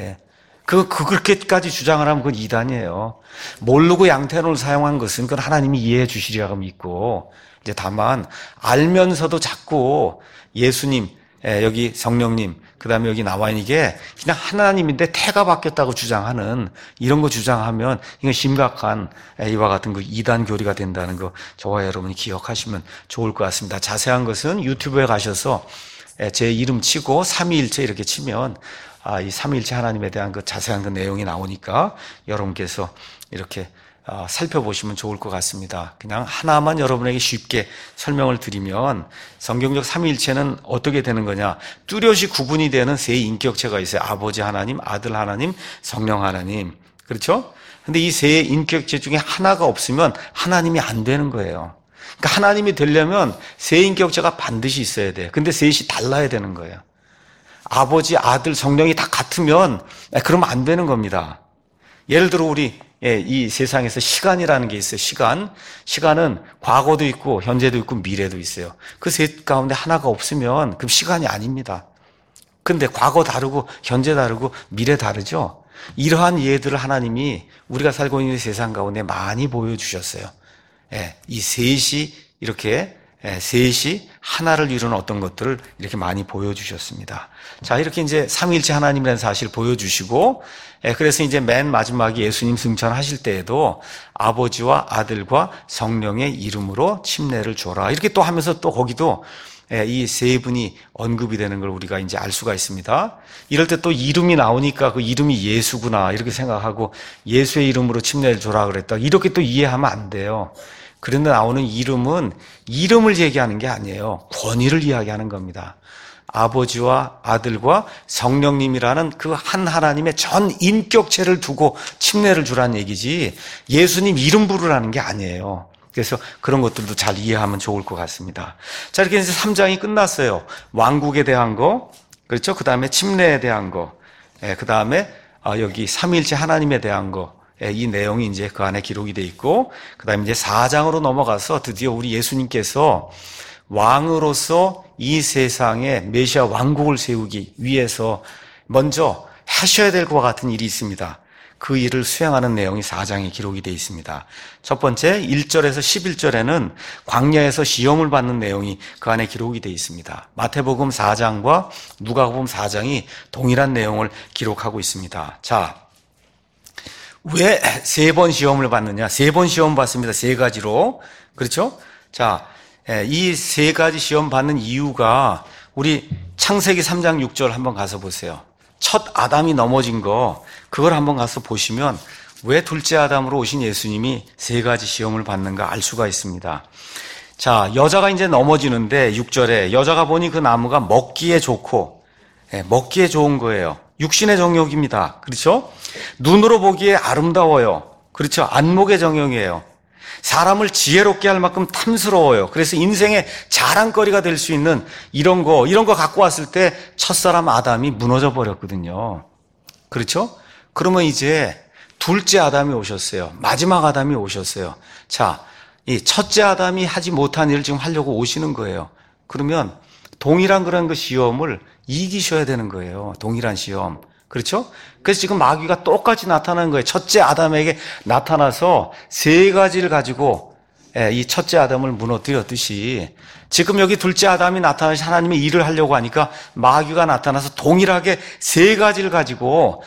그렇게까지 주장을 하면 그건 이단이에요. 모르고 양태론을 사용한 것은 그건 하나님이 이해해 주시리라고 믿고, 이제 다만 알면서도 자꾸 예수님, 여기 성령님, 그 다음에 여기 나와 있는 게 그냥 하나님인데 태가 바뀌었다고 주장하는 이런 거 주장하면 이건 심각한 이와 같은 그 이단 교리가 된다는 거 저와 여러분이 기억하시면 좋을 것 같습니다. 자세한 것은 유튜브에 가셔서 제 이름 치고 삼위일체 이렇게 치면 이 삼위일체 하나님에 대한 그 자세한 그 내용이 나오니까 여러분께서 이렇게 살펴보시면 좋을 것 같습니다. 그냥 하나만 여러분에게 쉽게 설명을 드리면 성경적 삼위일체는 어떻게 되는 거냐, 뚜렷이 구분이 되는 세 인격체가 있어요. 아버지 하나님, 아들 하나님, 성령 하나님. 그렇죠? 근데 이 세 인격체 중에 하나가 없으면 하나님이 안 되는 거예요. 그러니까 하나님이 되려면 세 인격체가 반드시 있어야 돼요. 근데 셋이 달라야 되는 거예요. 아버지, 아들, 성령이 다 같으면 그러면 안 되는 겁니다. 예를 들어 우리 이 세상에서 시간이라는 게 있어요. 시간은 과거도 있고 현재도 있고 미래도 있어요. 그 셋 가운데 하나가 없으면 그럼 시간이 아닙니다. 근데 과거 다르고 현재 다르고 미래 다르죠. 이러한 예들을 하나님이 우리가 살고 있는 세상 가운데 많이 보여주셨어요. 이 셋이 이렇게 셋이 하나를 이루는 어떤 것들을 이렇게 많이 보여주셨습니다. 자, 이렇게 이제 삼위일체 하나님이라는 사실을 보여주시고, 그래서 이제 맨 마지막에 예수님 승천하실 때에도 아버지와 아들과 성령의 이름으로 침례를 줘라, 이렇게 또 하면서 또 거기도 이 세 분이 언급이 되는 걸 우리가 이제 알 수가 있습니다. 이럴 때 또 이름이 나오니까 그 이름이 예수구나 이렇게 생각하고 예수의 이름으로 침례를 줘라 그랬다, 이렇게 또 이해하면 안 돼요. 그런데 나오는 이름은 이름을 얘기하는 게 아니에요. 권위를 이야기하는 겁니다. 아버지와 아들과 성령님이라는 그 한 하나님의 전 인격체를 두고 침례를 주라는 얘기지 예수님 이름 부르라는 게 아니에요. 그래서 그런 것들도 잘 이해하면 좋을 것 같습니다. 자, 이렇게 이제 3장이 끝났어요. 왕국에 대한 거, 그렇죠? 그 다음에 침례에 대한 거, 그 다음에 여기 삼위일체 하나님에 대한 거, 이 내용이 이제 그 안에 기록이 돼 있고, 그 다음에 이제 4장으로 넘어가서 드디어 우리 예수님께서 왕으로서 이 세상에 메시아 왕국을 세우기 위해서 먼저 하셔야 될 것과 같은 일이 있습니다. 그 일을 수행하는 내용이 4장에 기록이 되어 있습니다. 첫 번째 1절에서 11절에는 광야에서 시험을 받는 내용이 그 안에 기록이 되어 있습니다. 마태복음 4장과 누가복음 4장이 동일한 내용을 기록하고 있습니다. 자, 왜 세 번 시험을 받느냐? 세 번 시험 받습니다. 세 가지로. 그렇죠? 자, 이 세 가지 시험 받는 이유가 우리 창세기 3장 6절 한번 가서 보세요. 첫 아담이 넘어진 거, 그걸 한번 가서 보시면 왜 둘째 아담으로 오신 예수님이 세 가지 시험을 받는가 알 수가 있습니다. 자, 여자가 이제 넘어지는데 6절에 여자가 보니 그 나무가 먹기에 좋고, 먹기에 좋은 거예요. 육신의 정욕입니다. 그렇죠? 눈으로 보기에 아름다워요. 그렇죠? 안목의 정욕이에요. 사람을 지혜롭게 할 만큼 탐스러워요. 그래서 인생의 자랑거리가 될 수 있는 이런 거 갖고 왔을 때 첫사람 아담이 무너져 버렸거든요. 그렇죠? 그러면 이제 둘째 아담이 오셨어요. 마지막 아담이 오셨어요. 자, 이 첫째 아담이 하지 못한 일을 지금 하려고 오시는 거예요. 그러면 동일한 그런 그 시험을 이기셔야 되는 거예요. 동일한 시험. 그렇죠? 그래서 지금 마귀가 똑같이 나타나는 거예요. 첫째 아담에게 나타나서 세 가지를 가지고 이 첫째 아담을 무너뜨렸듯이 지금 여기 둘째 아담이 나타나서 하나님의 일을 하려고 하니까 마귀가 나타나서 동일하게 세 가지를 가지고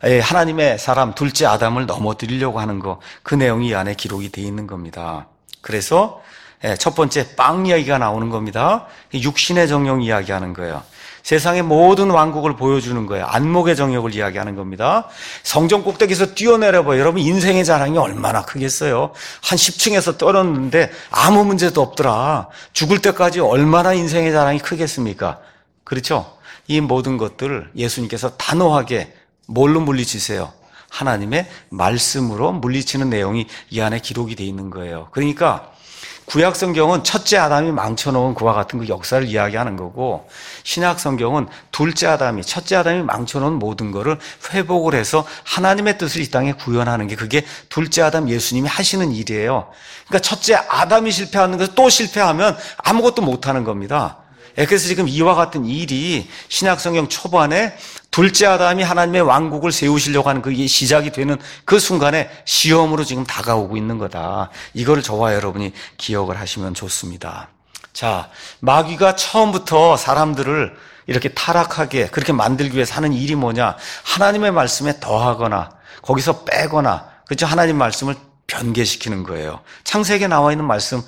하나님의 사람 둘째 아담을 넘어뜨리려고 하는 거, 그 내용이 이 안에 기록이 되어 있는 겁니다. 그래서 첫 번째 빵 이야기가 나오는 겁니다. 육신의 정욕 이야기하는 거예요. 세상의 모든 왕국을 보여주는 거예요. 안목의 정욕을 이야기하는 겁니다. 성전 꼭대기에서 뛰어내려봐요. 여러분 인생의 자랑이 얼마나 크겠어요. 한 10층에서 떨어졌는데 아무 문제도 없더라. 죽을 때까지 얼마나 인생의 자랑이 크겠습니까? 그렇죠? 이 모든 것들을 예수님께서 단호하게 뭘로 물리치세요? 하나님의 말씀으로 물리치는 내용이 이 안에 기록이 되어 있는 거예요. 그러니까 구약 성경은 첫째 아담이 망쳐놓은 그와 같은 그 역사를 이야기하는 거고, 신약 성경은 둘째 아담이, 첫째 아담이 망쳐놓은 모든 것을 회복을 해서 하나님의 뜻을 이 땅에 구현하는 게, 그게 둘째 아담 예수님이 하시는 일이에요. 그러니까 첫째 아담이 실패하는 것을 또 실패하면 아무것도 못하는 겁니다. 그래서 지금 이와 같은 일이 신약 성경 초반에 둘째 아담이 하나님의 왕국을 세우시려고 하는 그게 시작이 되는 그 순간에 시험으로 지금 다가오고 있는 거다. 이거를 저와 여러분이 기억을 하시면 좋습니다. 자, 마귀가 처음부터 사람들을 이렇게 타락하게 그렇게 만들기 위해서 하는 일이 뭐냐? 하나님의 말씀에 더하거나 거기서 빼거나, 그렇죠? 하나님 말씀을 변개시키는 거예요. 창세기에 나와 있는 말씀,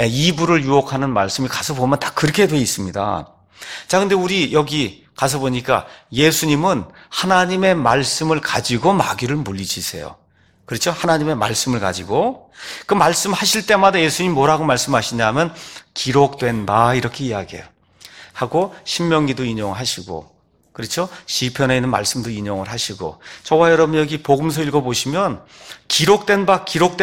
이브를 유혹하는 말씀이 가서 보면 다 그렇게 되어 있습니다. 자, 근데 우리 여기 가서 보니까 예수님은 하나님의 말씀을 가지고 마귀를 물리치세요. 그렇죠? 하나님의 말씀을 가지고 그 말씀하실 때마다 예수님 뭐라고 말씀하시냐면 기록된 바 이렇게 이야기해요. 하고 신명기도 인용하시고, 그렇죠? 시편에 있는 말씀도 인용을 하시고, 저와 여러분 여기 복음서 읽어보시면 기록된 바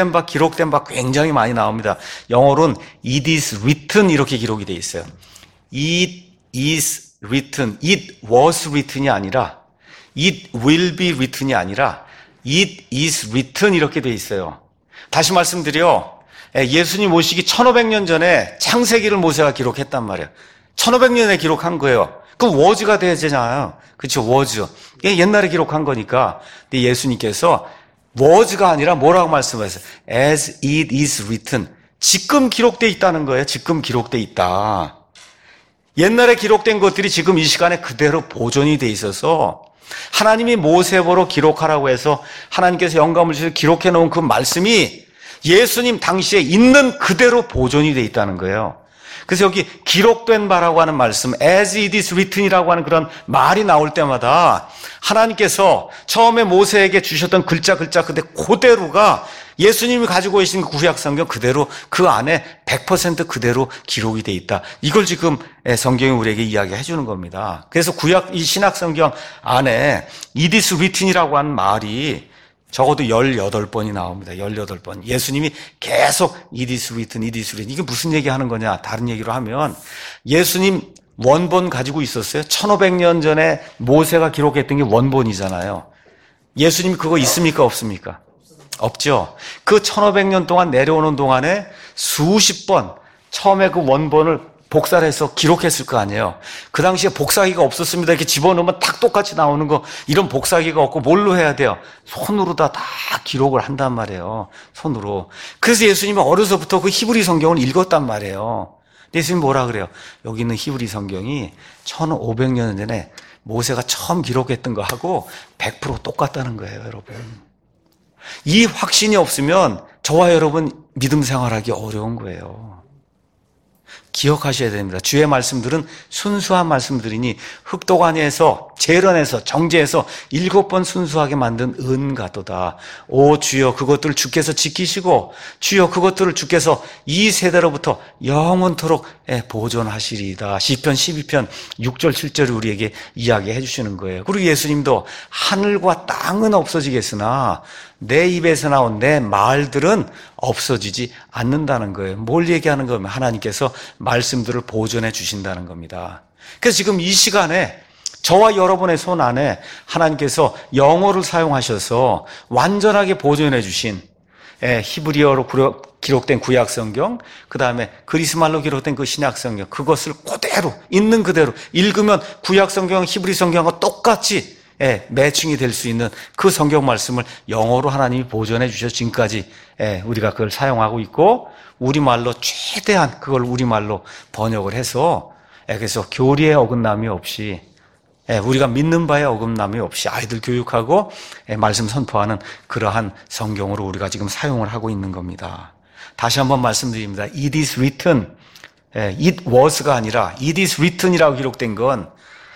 굉장히 많이 나옵니다. 영어로는 it is written 이렇게 기록이 되어 있어요. it is written, it was written이 아니라 it will be written이 아니라 it is written 이렇게 되어 있어요. 다시 말씀드려, 예수님 오시기 1500년 전에 창세기를 모세가 기록했단 말이에요. 1500년에 기록한 거예요. 그럼 was가 돼야 되잖아요. 그렇죠? was. 옛날에 기록한 거니까. 근데 예수님께서 was가 아니라 뭐라고 말씀하셨어요? as it is written. 지금 기록되어 있다는 거예요. 지금 기록되어 있다. 옛날에 기록된 것들이 지금 이 시간에 그대로 보존이 돼 있어서 하나님이 모세보로 기록하라고 해서 하나님께서 영감을 주셔서 기록해 놓은 그 말씀이 예수님 당시에 있는 그대로 보존이 돼 있다는 거예요. 그래서 여기 기록된 바라고 하는 말씀, as it is written이라고 하는 그런 말이 나올 때마다 하나님께서 처음에 모세에게 주셨던 글자 그대로가 예수님이 가지고 계신 구약 성경 그대로 그 안에 100% 그대로 기록이 돼 있다. 이걸 지금 성경이 우리에게 이야기해 주는 겁니다. 그래서 구약 이 신약 성경 안에 it is written이라고 하는 말이 적어도 18번이 나옵니다. 18번. 예수님이 계속 it is written, it is written. 이게 무슨 얘기하는 거냐? 다른 얘기로 하면 예수님 원본 가지고 있었어요. 1500년 전에 모세가 기록했던 게 원본이잖아요. 예수님 그거 있습니까? 없습니까? 없죠. 그 1500년 동안 내려오는 동안에 수십 번 처음에 그 원본을 복사를 해서 기록했을 거 아니에요. 그 당시에 복사기가 없었습니다. 이렇게 집어넣으면 딱 똑같이 나오는 거, 이런 복사기가 없고 뭘로 해야 돼요? 손으로 다 기록을 한단 말이에요. 손으로. 그래서 예수님은 어려서부터 그 히브리 성경을 읽었단 말이에요. 예수님 뭐라 그래요? 여기 있는 히브리 성경이 1500년 전에 모세가 처음 기록했던 거하고 100% 똑같다는 거예요, 여러분. 이 확신이 없으면 저와 여러분 믿음 생활하기 어려운 거예요. 기억하셔야 됩니다. 주의 말씀들은 순수한 말씀들이니 흑도관에서 재련해서 정제해서 7번 순수하게 만든 은가도다. 오 주여 그것들을 주께서 지키시고 주여 그것들을 주께서 이 세대로부터 영원토록 보존하시리이다. 시편 12편 6절 7절을 우리에게 이야기해 주시는 거예요. 그리고 예수님도 하늘과 땅은 없어지겠으나 내 입에서 나온 내 말들은 없어지지 않는다는 거예요. 뭘 얘기하는 거면 하나님께서 말씀들을 보존해 주신다는 겁니다. 그래서 지금 이 시간에 저와 여러분의 손 안에 하나님께서 영어를 사용하셔서 완전하게 보존해 주신 히브리어로 기록된 구약 성경, 그 다음에 그리스말로 기록된 그 신약 성경, 그것을 그대로 있는 그대로 읽으면 구약 성경, 히브리 성경과 똑같이 매칭이 될 수 있는 그 성경 말씀을 영어로 하나님이 보존해 주셔서 지금까지 우리가 그걸 사용하고 있고, 우리말로 최대한 그걸 우리말로 번역을 해서 그래서 교리의 어긋남이 없이 우리가 믿는 바에 어긋남이 없이 아이들 교육하고 말씀 선포하는 그러한 성경으로 우리가 지금 사용을 하고 있는 겁니다. 다시 한번 말씀드립니다. It is written, it was가 아니라 it is written이라고 기록된 건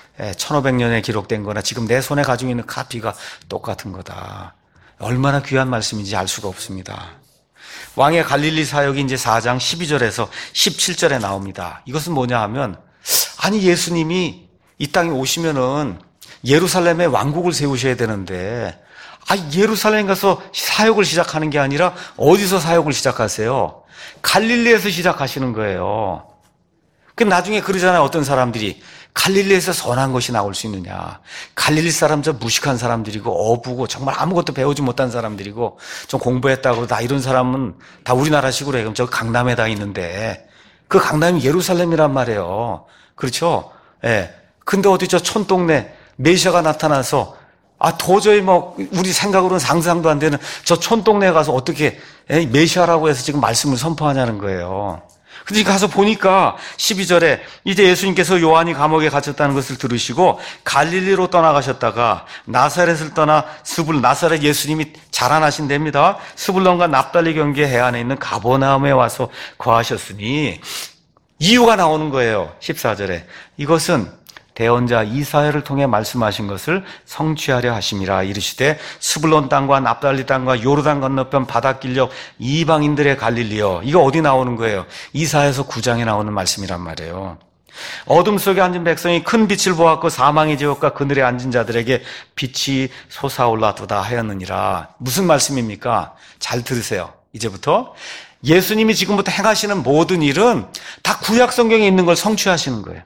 1500년에 기록된 거나 지금 내 손에 가지고 있는 카피가 똑같은 거다. 얼마나 귀한 말씀인지 알 수가 없습니다. 왕의 갈릴리 사역이 이제 4장 12절에서 17절에 나옵니다. 이것은 뭐냐 하면, 아니 예수님이 이 땅에 오시면은 예루살렘에 왕국을 세우셔야 되는데, 예루살렘 가서 사역을 시작하는 게 아니라 어디서 사역을 시작하세요? 갈릴리에서 시작하시는 거예요. 그 나중에 그러잖아요. 어떤 사람들이 갈릴리에서 선한 것이 나올 수 있느냐. 갈릴리 사람 저 무식한 사람들이고 어부고 정말 아무것도 배우지 못한 사람들이고 좀 공부했다고 다 이런 사람은 다 우리나라식으로 해. 그럼 저 강남에 다 있는데 그 강남이 예루살렘이란 말이에요. 그렇죠? 근데 어디 저 촌동네 메시아가 나타나서 도저히 우리 생각으로는 상상도 안 되는 저 촌동네에 가서 어떻게 메시아라고 해서 지금 말씀을 선포하냐는 거예요. 근데 가서 보니까 12절에 이제 예수님께서 요한이 감옥에 갇혔다는 것을 들으시고 갈릴리로 떠나가셨다가 나사렛을 떠나 나사렛 예수님이 자라나신 데입니다. 스불론과 납달리 경계 해안에 있는 가버나움에 와서 거하셨으니 이유가 나오는 거예요. 14절에 이것은 대언자 이사야를 통해 말씀하신 것을 성취하려 하심이라. 이르시되 스불론 땅과 납달리 땅과 요르단 건너편 바닷길역 이방인들의 갈릴리여. 이거 어디 나오는 거예요? 이사야서 9장에 나오는 말씀이란 말이에요. 어둠 속에 앉은 백성이 큰 빛을 보았고 사망의 지옥과 그늘에 앉은 자들에게 빛이 솟아올라도다 하였느니라. 무슨 말씀입니까? 잘 들으세요. 이제부터 예수님이 지금부터 행하시는 모든 일은 다 구약 성경에 있는 걸 성취하시는 거예요.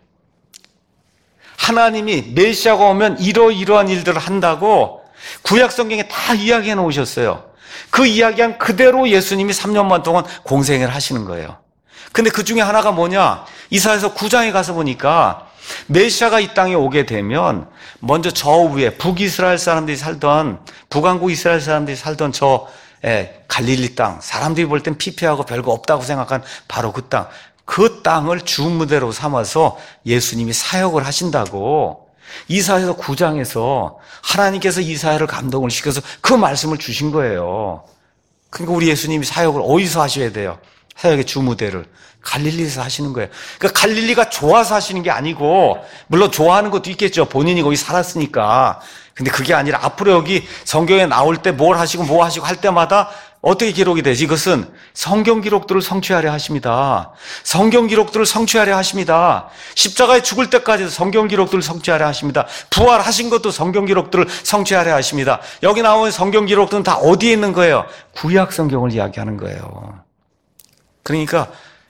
하나님이 메시아가 오면 이러이러한 일들을 한다고 구약 성경에 다 이야기해 놓으셨어요. 그 이야기한 그대로 예수님이 3년 반 동안 공생애를 하시는 거예요. 근데 그 중에 하나가 뭐냐? 이사야서 9장에 가서 보니까 메시아가 이 땅에 오게 되면 먼저 저 위에 북이스라엘 사람들이 살던, 북왕국 이스라엘 사람들이 살던 저 갈릴리 땅, 사람들이 볼 땐 피폐하고 별거 없다고 생각한 바로 그 땅, 그 땅을 주무대로 삼아서 예수님이 사역을 하신다고 이사야서 9장에서 하나님께서 이사야를 감동을 시켜서 그 말씀을 주신 거예요. 그러니까 우리 예수님이 사역을 어디서 하셔야 돼요? 사역의 주무대를 갈릴리에서 하시는 거예요. 그러니까 갈릴리가 좋아서 하시는 게 아니고, 물론 좋아하는 것도 있겠죠. 본인이 거기 살았으니까. 근데 그게 아니라 앞으로 여기 성경에 나올 때 뭘 하시고 뭐 하시고 할 때마다 어떻게 기록이 되지? 이것은 성경 기록들을 성취하려 하십니다. 성경 기록들을 성취하려 하십니다. 십자가에 죽을 때까지도 성경 기록들을 성취하려 하십니다. 부활하신 것도 성경 기록들을 성취하려 하십니다. 여기 나온 성경 기록들은 다 어디에 있는 거예요? 구약 성경을 이야기하는 거예요. 그러니까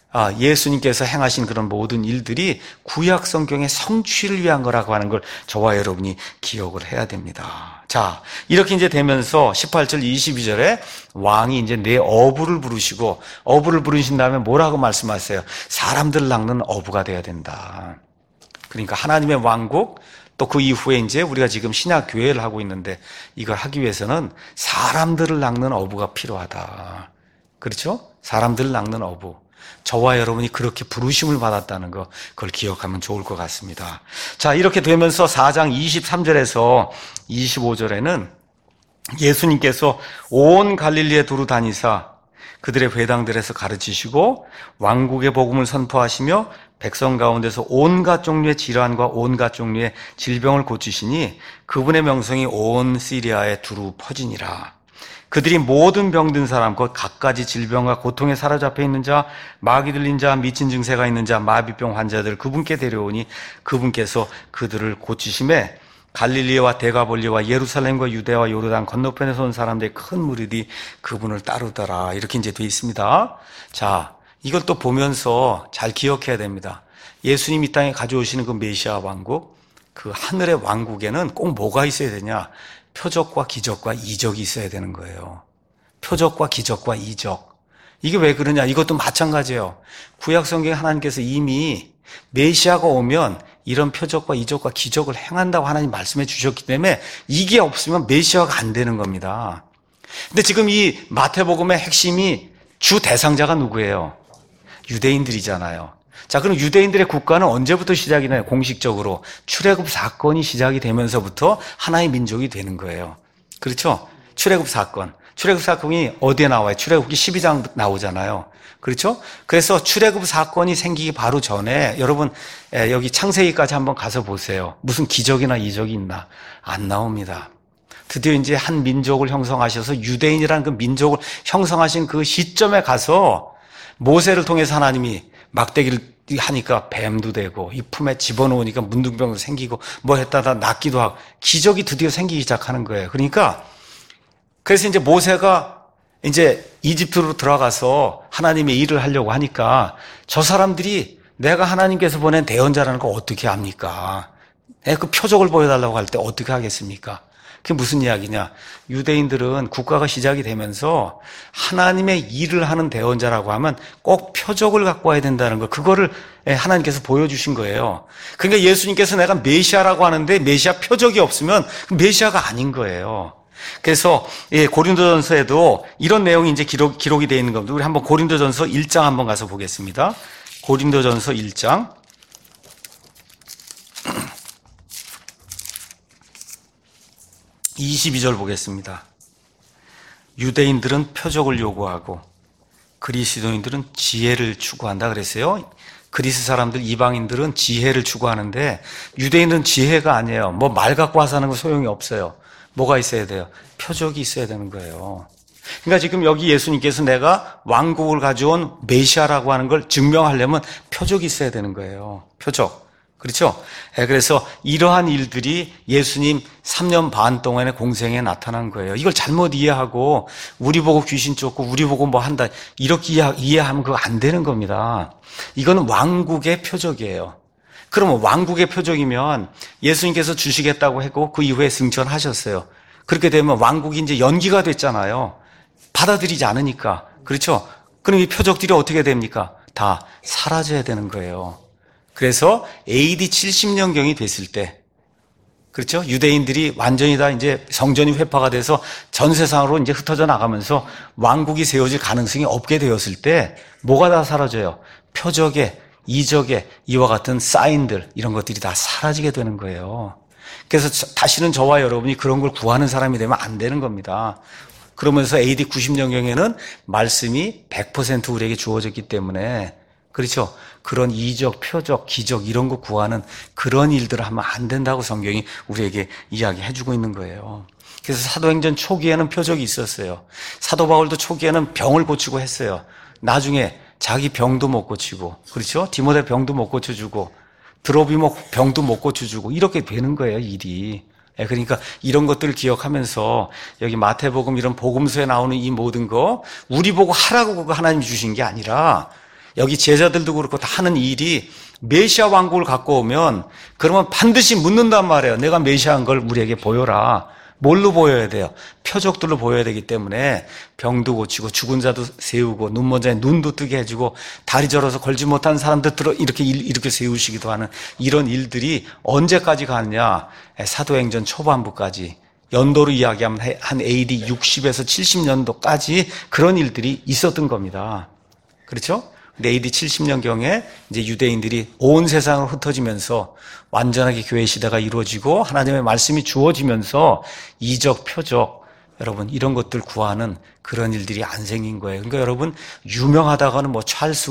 예수님께서 행하신 그런 모든 일들이 구약 성경의 성취를 위한 거라고 하는 걸 저와 여러분이 기억을 해야 됩니다. 자, 이렇게 이제 되면서 18절 22절에 왕이 이제 내 어부를 부르시고, 어부를 부르신 다음에 뭐라고 말씀하세요? 사람들을 낚는 어부가 돼야 된다. 그러니까 하나님의 왕국, 또 그 이후에 이제 우리가 지금 신약 교회를 하고 있는데 이걸 하기 위해서는 사람들을 낚는 어부가 필요하다. 그렇죠? 사람들을 낚는 어부. 저와 여러분이 그렇게 부르심을 받았다는 거, 그걸 기억하면 좋을 것 같습니다. 자, 이렇게 되면서 4장 23절에서 25절에는 예수님께서 온 갈릴리에 두루 다니사 그들의 회당들에서 가르치시고 왕국의 복음을 선포하시며 백성 가운데서 온갖 종류의 질환과 온갖 종류의 질병을 고치시니 그분의 명성이 온 시리아에 두루 퍼지니라. 그들이 모든 병든 사람, 곧 갖가지 질병과 고통에 사로잡혀 있는 자, 마귀 들린 자, 미친 증세가 있는 자, 마비병 환자들 그분께 데려오니 그분께서 그들을 고치심에 갈릴리와 데가볼리와 예루살렘과 유대와 요르단 건너편에서 온 사람들의 큰 무리들이 그분을 따르더라. 이렇게 이제 돼 있습니다. 자, 이걸 또 보면서 잘 기억해야 됩니다. 예수님 이 땅에 가져오시는 그 메시아 왕국, 그 하늘의 왕국에는 꼭 뭐가 있어야 되냐? 표적과 기적과 이적이 있어야 되는 거예요. 표적과 기적과 이적. 이게 왜 그러냐? 이것도 마찬가지예요. 구약 성경에 하나님께서 이미 메시아가 오면 이런 표적과 이적과 기적을 행한다고 하나님 말씀해 주셨기 때문에 이게 없으면 메시아가 안 되는 겁니다. 근데 지금 이 마태복음의 핵심이 주 대상자가 누구예요? 유대인들이잖아요. 자, 그럼 유대인들의 국가는 언제부터 시작이 나요? 공식적으로 출애굽 사건이 시작이 되면서부터 하나의 민족이 되는 거예요. 그렇죠? 출애굽 사건. 출애굽 사건이 어디에 나와요? 출애굽기 12장 나오잖아요. 그렇죠? 그래서 출애굽 사건이 생기기 바로 전에 여러분 여기 창세기까지 한번 가서 보세요. 무슨 기적이나 이적이 있나? 안 나옵니다. 드디어 이제 한 민족을 형성하셔서 유대인이라는 그 민족을 형성하신 그 시점에 가서 모세를 통해서 하나님이 막대기를 하니까 뱀도 되고 이 품에 집어넣으니까 문둥병도 생기고 뭐 했다가 낫기도 하고 기적이 드디어 생기기 시작하는 거예요. 그러니까 그래서 이제 모세가 이제 이집트로 들어가서 하나님의 일을 하려고 하니까 저 사람들이 내가 하나님께서 보낸 대언자라는 걸 어떻게 압니까? 그 표적을 보여달라고 할 때 어떻게 하겠습니까? 그게 무슨 이야기냐? 유대인들은 국가가 시작이 되면서 하나님의 일을 하는 대언자라고 하면 꼭 표적을 갖고 와야 된다는 거, 그거를 하나님께서 보여주신 거예요. 그러니까 예수님께서 내가 메시아라고 하는데 메시아 표적이 없으면 메시아가 아닌 거예요. 그래서 고린도전서에도 이런 내용이 이제 기록이 되어 있는 겁니다. 우리 한번 고린도전서 1장 한번 가서 보겠습니다. 고린도전서 1장 22절 보겠습니다. 유대인들은 표적을 요구하고 그리스도인들은 지혜를 추구한다 그랬어요. 그리스 사람들, 이방인들은 지혜를 추구하는데 유대인은 지혜가 아니에요. 뭐 말 갖고 와서 하는 거 소용이 없어요. 뭐가 있어야 돼요? 표적이 있어야 되는 거예요. 그러니까 지금 여기 예수님께서 내가 왕국을 가져온 메시아라고 하는 걸 증명하려면 표적이 있어야 되는 거예요. 표적. 그렇죠? 그래서 이러한 일들이 예수님 3년 반 동안의 공생에 나타난 거예요. 이걸 잘못 이해하고 우리 보고 귀신 쫓고 우리 보고 뭐 한다 이렇게 이해하면 그거 안 되는 겁니다. 이거는 왕국의 표적이에요. 그러면 왕국의 표적이면 예수님께서 주시겠다고 했고 그 이후에 승천하셨어요. 그렇게 되면 왕국이 이제 연기가 됐잖아요. 받아들이지 않으니까. 그렇죠? 그럼 이 표적들이 어떻게 됩니까? 다 사라져야 되는 거예요. 그래서 AD 70년경이 됐을 때, 그렇죠? 유대인들이 완전히 다 이제 성전이 회파가 돼서 전 세상으로 이제 흩어져 나가면서 왕국이 세워질 가능성이 없게 되었을 때 뭐가 다 사라져요? 표적에, 이적에 이와 같은 사인들 이런 것들이 다 사라지게 되는 거예요. 그래서 다시는 저와 여러분이 그런 걸 구하는 사람이 되면 안 되는 겁니다. 그러면서 AD 90년경에는 말씀이 100% 우리에게 주어졌기 때문에 그렇죠. 그런 이적, 표적, 기적 이런 거 구하는 그런 일들을 하면 안 된다고 성경이 우리에게 이야기해주고 있는 거예요. 그래서 사도행전 초기에는 표적이 있었어요. 사도 바울도 초기에는 병을 고치고 했어요. 나중에 자기 병도 못 고치고, 그렇죠? 디모데 병도 못 고쳐주고, 드로비모 병도 못 고쳐주고 이렇게 되는 거예요, 일이. 그러니까 이런 것들을 기억하면서 여기 마태복음 이런 복음서에 나오는 이 모든 거 우리 보고 하라고 그거 하나님이 주신 게 아니라 여기 제자들도 그렇고 다 하는 일이 메시아 왕국을 갖고 오면 그러면 반드시 묻는단 말이에요. 내가 메시아인 걸 우리에게 보여라. 뭘로 보여야 돼요? 표적들로 보여야 되기 때문에 병도 고치고 죽은 자도 세우고 눈먼 자의 눈도 뜨게 해주고 다리 저려서 걸지 못한 사람들 이렇게 세우시기도 하는 이런 일들이 언제까지 가느냐? 사도행전 초반부까지 연도로 이야기하면 한 AD 60에서 70년도까지 그런 일들이 있었던 겁니다. 그렇죠? 근데 AD 70년경에 이제 유대인들이 온 세상으로 흩어지면서 완전하게 교회 시대가 이루어지고 하나님의 말씀이 주어지면서 이적, 표적, 여러분 이런 것들 구하는 그런 일들이 안 생긴 거예요. 그러니까 여러분 유명하다가는 뭐 찰스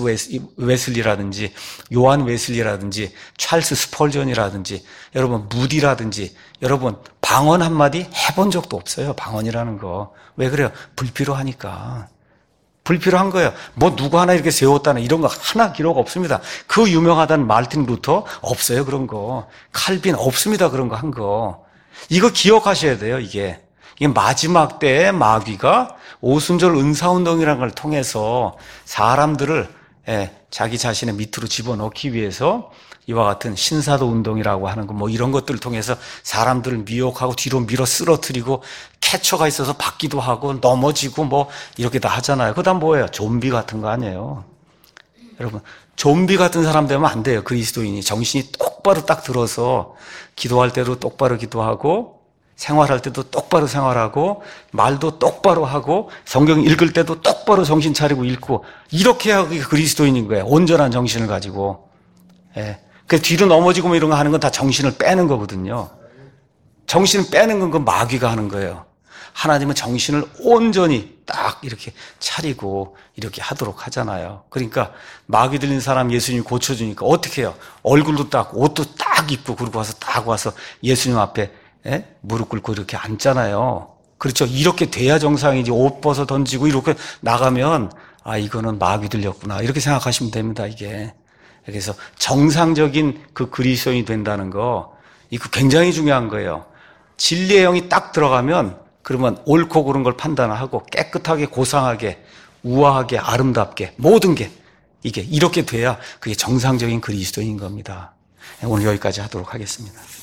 웨슬리라든지 요한 웨슬리라든지 찰스 스펄전이라든지 여러분 무디라든지 여러분 방언 한마디 해본 적도 없어요. 방언이라는 거. 왜 그래요? 불필요하니까. 불필요한 거예요. 뭐 누구 하나 이렇게 세웠다는 이런 거 하나 기록 없습니다. 그 유명하다는 말틴 루터 없어요. 그런 거. 칼빈 없습니다. 그런 거 한 거. 이거 기억하셔야 돼요. 이게 마지막 때에 마귀가 오순절 은사운동이라는 걸 통해서 사람들을 자기 자신의 밑으로 집어넣기 위해서 이와 같은 신사도 운동이라고 하는 거, 뭐 이런 것들을 통해서 사람들을 미혹하고 뒤로 밀어 쓰러뜨리고 캐쳐가 있어서 받기도 하고 넘어지고 뭐 이렇게 다 하잖아요. 그다음 뭐예요? 좀비 같은 거 아니에요. 여러분, 좀비 같은 사람 되면 안 돼요. 그리스도인이 정신이 똑바로 딱 들어서 기도할 때도 똑바로 기도하고 생활할 때도 똑바로 생활하고 말도 똑바로 하고 성경 읽을 때도 똑바로 정신 차리고 읽고 이렇게 하기 그리스도인인 거예요. 온전한 정신을 가지고. 그 뒤로 넘어지고 뭐 이런 거 하는 건 다 정신을 빼는 거거든요. 정신을 빼는 건 그 마귀가 하는 거예요. 하나님은 정신을 온전히 딱 이렇게 차리고 이렇게 하도록 하잖아요. 그러니까 마귀 들린 사람 예수님이 고쳐주니까 어떻게 해요? 얼굴도 딱 옷도 딱 입고 그러고 와서 딱 와서 예수님 앞에 무릎 꿇고 이렇게 앉잖아요. 그렇죠. 이렇게 돼야 정상이지. 옷 벗어 던지고 이렇게 나가면 이거는 마귀 들렸구나 이렇게 생각하시면 됩니다. 이게. 그래서 정상적인 그 그리스도인이 된다는 거 이거 굉장히 중요한 거예요. 진리의 영이 딱 들어가면 그러면 옳고 그른 걸 판단하고 깨끗하게 고상하게 우아하게 아름답게 모든 게 이게 이렇게 돼야 그게 정상적인 그리스도인인 겁니다. 오늘 여기까지 하도록 하겠습니다.